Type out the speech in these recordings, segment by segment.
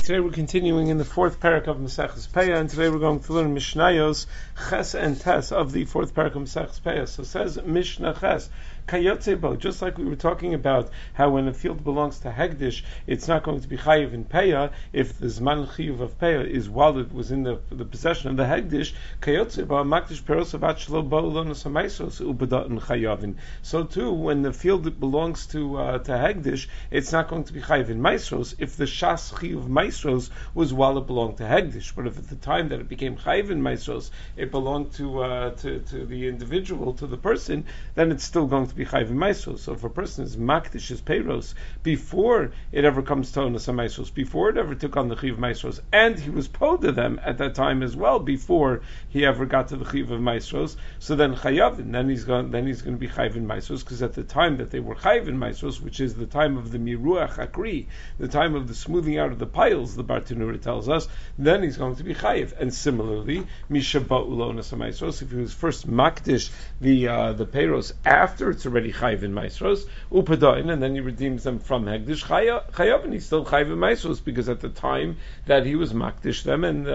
Today we're continuing in the fourth parak of Maseches Peah, and today we're going to learn Mishnayos Ches and Tes of the fourth parak of Maseches Peah. So it says Mishnah Ches, Kayotze Bo, just like we were talking about how when a field belongs to Hegdish, it's not going to be Chayiv in Peah if the Zman Chiyuv of Peah is while it was in the possession of the Hegdish. Kayotze Bo, Makdish Peros Avat Shlo Bo Lonos HaMaisos Ubadatan Chayavin. So too, when the field belongs to Hegdish, it's not going to be Chayiv in Maisros if the Shas Chiyuv Maisros was while it belonged to Hegdish. But if at the time that it became Chayiv in Maisros, it belonged to the individual, to the person, then it's still going to be Chayiv in Maisros. So if a person is Makdish his Peiros before it ever comes to Onas HaMaisros, before it ever took on the Chiyuv Maisros, and he was Poda them at that time as well, before he ever got to the Chiyuv of Maisros, so then Chayavin, then he's going to be Chayiv in Maisros, because at the time that they were Chayiv in Maisros, which is the time of the Miruach Akri, the time of the smoothing out of the piles, the Bartanura tells us, then he's going to be Chayiv. And similarly, Mishaba'u Lonas HaMaisros, if he was first Makdish the Peiros after it's already Chayiv in Maisros, Upadain, and then he redeems them from Hegdish, Chayav, and he's still Chayiv in Maisros, because at the time that he was Makdish them, and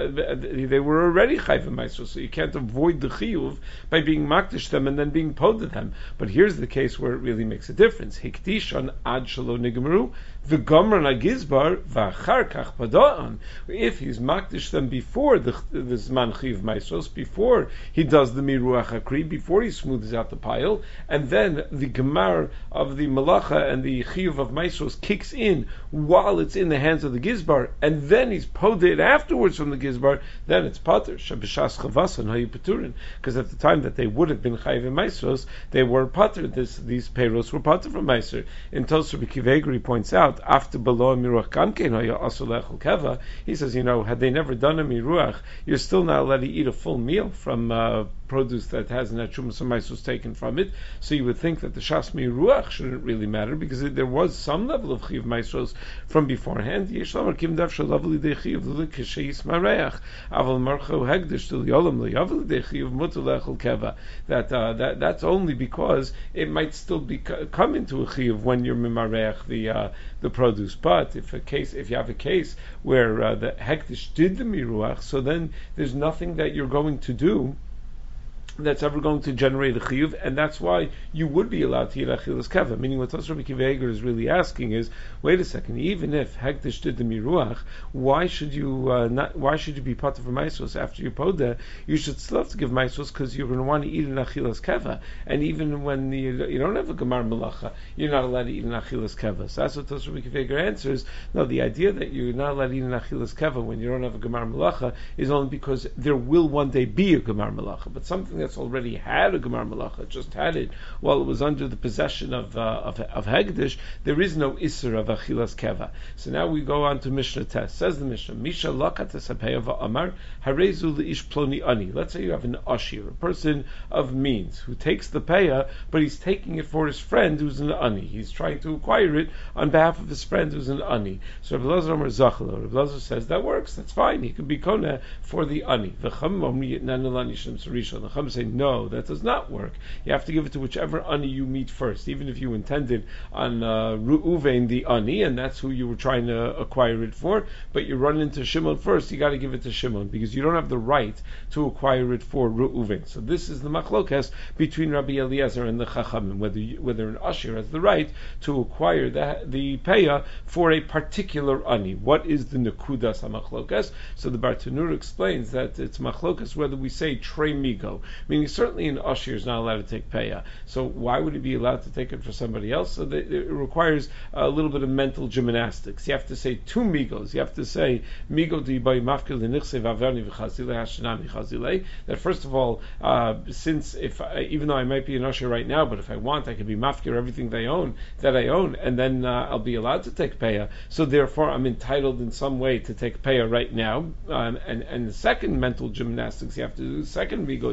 they were already Chayiv in Maisros, so you can't avoid the Chiyuv by being Makdish them and then being Poda them. But here's the case where it really makes a difference. Hikdishon ad shelo nigmaru, v'gomran agizbar, v'achar kach pada'an. If he's Makdish them before the Zman Chiyuv Maisros, before he does the Miruach Akri, before he smooths out the pile, and then the Gemar of the Malacha and the Chiyuv of Maisros kicks in while it's in the hands of the Gizbar, and then he's poded afterwards from the Gizbar, then it's Pater, Shabashas Chavasan, Hayu Peturin, because at the time that they would have been Chayiv in Maisros, they were Pater, these Peiros were Pater from Maiser. In Tosar B'Kivegri he points out, after Beloa Miruach Gamkein Haya Asur Lechol Keva, he says, had they never done a Miruach, you're still not allowed to eat a full meal from produce that hasn't had Shumas HaMaisos taken from it. So you would think that the Shas Miruach shouldn't really matter, because there was some level of Chiyuv Maisros from beforehand. Yeshlamar Kim Dav Shalavli De Chiyuv L'Keshayis Mareach Aval Marcho Hegdish Til Yolam L'Yavli De Chiyuv Mutu Lechol Keva. That's only because it might still come into a Chiyuv when you're Mimareach the produce. But if you have a case where the Hegdish did the Miruach, so then there's nothing that you're going to do that's ever going to generate a chiyuv, and that's why you would be allowed to eat achilas keva. Meaning, what Tosar B'Kiva Eger is really asking is, wait a second, even if Hegdish did the miruach, why should you be part of Maisos after you poda? You should still have to give Maisos, because you're going to want to eat an achilas keva, and even when you don't have a gemar malacha, you're not allowed to eat an achilas keva. So that's what Tosar B'Kiva Eger answers. No, the idea that you're not allowed to eat an achilas keva when you don't have a gemar malacha is only because there will one day be a gemar malacha, but something that's already had a Gemar Malacha, just had it while it was under the possession of Hegdish, there is no Isser of Achilas Keva. So now we go on to Mishnah Test. Says the Mishnah, Misha Lakates HaPeya Amar Harezu Le'ish Ploni Ani. Let's say you have an Ashir, a person of means, who takes the Peya, but he's taking it for his friend who's an Ani. He's trying to acquire it on behalf of his friend who's an Ani. So Rav Elazar Amar Zachalo. Rav Elazar says that works, that's fine. He could be Kona for the Ani. The Chum say, no, that does not work. You have to give it to whichever Ani you meet first, even if you intended on Reuven the Ani, and that's who you were trying to acquire it for, but you run into Shimon first, you got to give it to Shimon, because you don't have the right to acquire it for Reuven. So this is the machlokes between Rabbi Eliezer and the Chachamim, whether an Asher has the right to acquire the Peya for a particular Ani. What is the Nekudas HaMachlokes? So the Bartanura explains that it's machlokes whether we say Trey Migo, meaning certainly an Ashir is not allowed to take Peya. So why would he be allowed to take it for somebody else? So it requires a little bit of mental gymnastics. You have to say two Migos. You have to say, Migo di bay mafkil l'nichse v'averni v'chazilei hashanami chazilei. That first of all, since even though I might be an Ashir right now, but if I want, I can be mafkir everything that I own, and then I'll be allowed to take Peya. So therefore, I'm entitled in some way to take Peya right now. And the second mental gymnastics you have to do, the second Migo you have to do,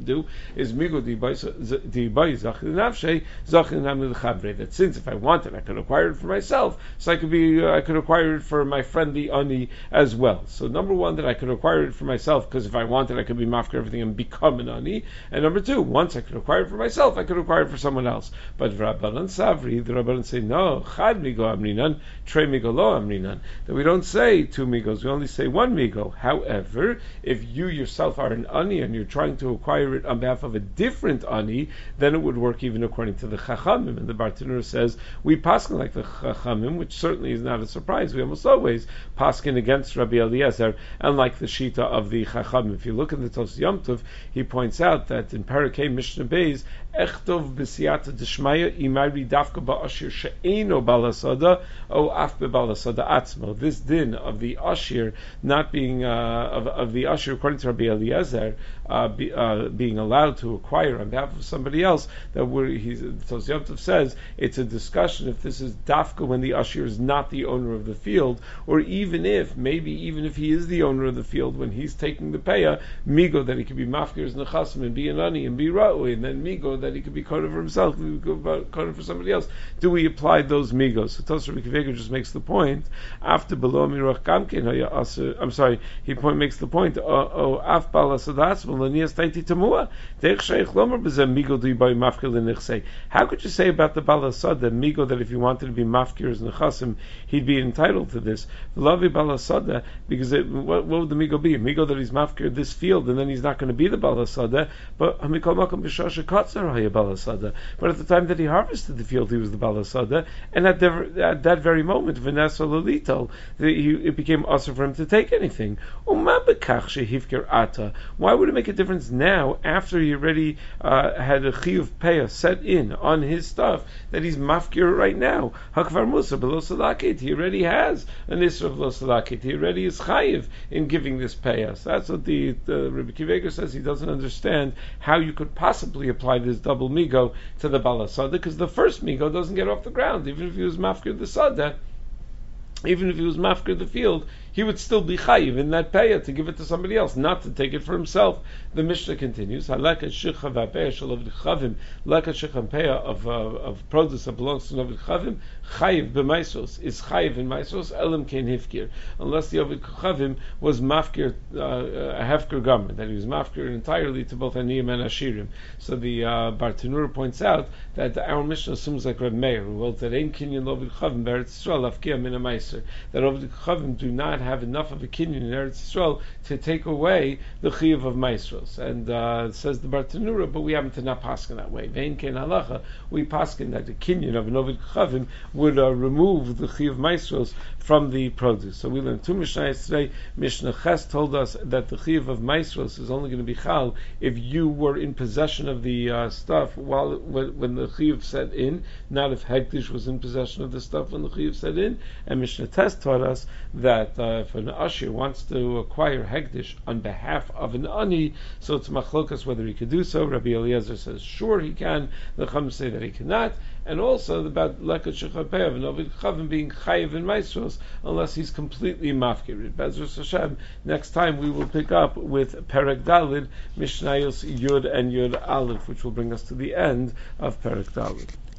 do is migo dibai zachin nafshe zachin namid chabre. That since if I wanted, I could acquire it for myself, so I could acquire it for my friend the ani as well. So number one, that I could acquire it for myself because if I wanted, I could be mafkir everything and become an ani. And number two, once I could acquire it for myself, I could acquire it for someone else. But Rabbanan Savri, the Rabbanan say no, chad migo amrinan, tre migo lo amrinan. That we don't say two migos, we only say one migo. However, if you yourself are an ani and you're trying to acquire it on behalf of a different ani, then it would work even according to the Chachamim. And the Bartanura says we paskin like the Chachamim, which certainly is not a surprise. We almost always paskin against Rabbi Eliezer, and like the Shita of the Chachamim. If you look in the Tos Yom Tov, he points out that in Parakeh Mishnah Beis, Echtov b'siyata d'shmaya imari dafka ba'ashir she'eno balasada o af bebalasada atzmo. This din of the ashir not being of the ashir according to Rabbi Eliezer being allowed to acquire on behalf of somebody else, that Tos Yom Tov says it's a discussion if this is dafka when the ashir is not the owner of the field, or even if he is the owner of the field when he's taking the payah, migo that he could be mafkir's nechasim and be an ani and be ra'ui, and then migo that he could be quoted for himself, he could be quoted for somebody else. Do we apply those migos? So Tosar Rabbi Akiva just makes the point. After below miruach gamkin, I'm sorry. He makes the point. Af balasadas v'lanias taiti tamua. Deich sheich lomer b'zeh migo do by mafkir l'nechsei. How could you say about the balasada migo that if he wanted to be mafkir as nechasim, he'd be entitled to this? V'lavi balasada, because what would the migo be? A migo that he's mafkir this field and then he's not going to be the balasada, but hamikol makam b'shasha katzar. But at the time that he harvested the field, he was the balasada, and at that very moment, Vanessa Lolito, it became also for him to take anything. Why would it make a difference now, after he already had a chiyuv payah set in on his stuff, that he's mafkir right now? Hakvar Musa below salakit, he already has an isra of lo salakit. He already is chayiv in giving this payah. So that's what the Rabbi Akiva says. He doesn't understand how you could possibly apply this double migo to the balasada, because the first migo doesn't get off the ground. Even if he was mafkir the sada, even if he was mafkir the field, he would still be chayiv in that payah to give it to somebody else, not to take it for himself. The Mishnah continues, halakat shicha v'apayah shel oved chavim, lakat shicha payah of produce that belongs to oved chavim, chayiv b'maisros, is chayiv in maisros, elam kein hifkir, unless the oved chavim was mafkir, a hefker garment, that he was mafkir entirely to both aniyim and ashirim. So the Bartanura points out that our Mishnah assumes like Reb Meir, who holds that ein kinyan oved chavim be'eretz Yisrael afkia min ha'maiser, that oved chavim do not have enough of a kinyan in Eretz Yisrael to take away the chiyuv of maisros. And says the Bartanura, but we happen to not paskin that way. Vein kein halacha, we paskin that the kinyan of an oved chavim would remove the chiyuv maisros from the produce. So we learned two Mishnayos today. Mishnah Ches told us that the chiyuv of maisros is only going to be chal if you were in possession of the stuff when the chiyuv set in, not if Hektish was in possession of the stuff when the chiyuv set in. And Mishnah Tes taught us that if an ashir wants to acquire Hektish on behalf of an ani, so it's machlokas whether he could do so. Rabbi Eliezer says sure he can. The Chum say that he cannot. And also about lekat shechapeh of an ovid chavim being chayiv in maisros unless he's completely mafkir. Bezras Hashem, next time we will pick up with Perek Dalid, Mishnayos Yud and Yud Aleph, which will bring us to the end of Perek Dalid.